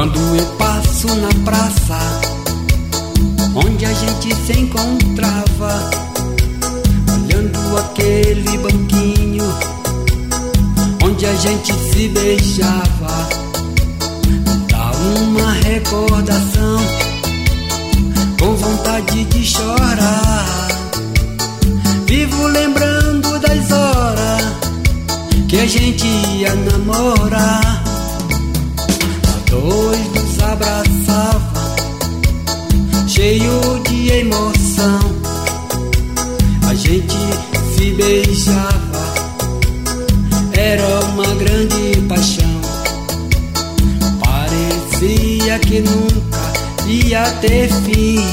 Quando eu passo na praça, onde a gente se encontrava, olhando aquele banquinho, onde a gente se beijava, dá uma recordação, com vontade de chorar. Vivo lembrando das horas que a gente ia namorar. Dois nos abraçavam, cheio de emoção. A gente se beijava, era uma grande paixão. Parecia que nunca ia ter fim,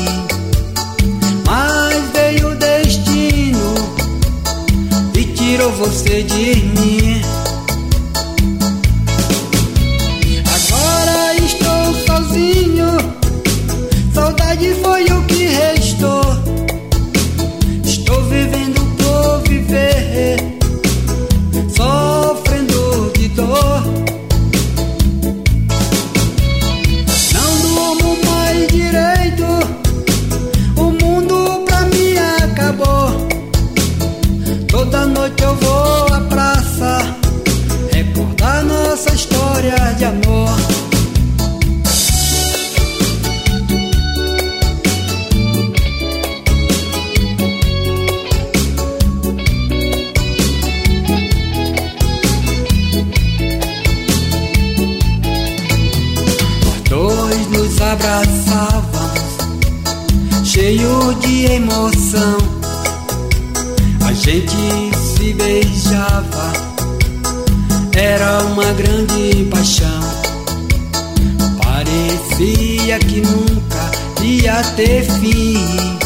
mas veio o destino e tirou você de mim. Saudade foi o que restou. Estou vivendo por viver, sofrendo de dor. Não durmo mais direito, o mundo pra mim acabou. Toda noite eu vou à praça recordar nossa história de amor. Nos abraçávamos, cheio de emoção. A gente se beijava, era uma grande paixão. Parecia que nunca ia ter fim,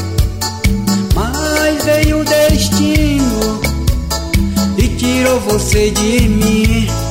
mas veio o destino e tirou você de mim.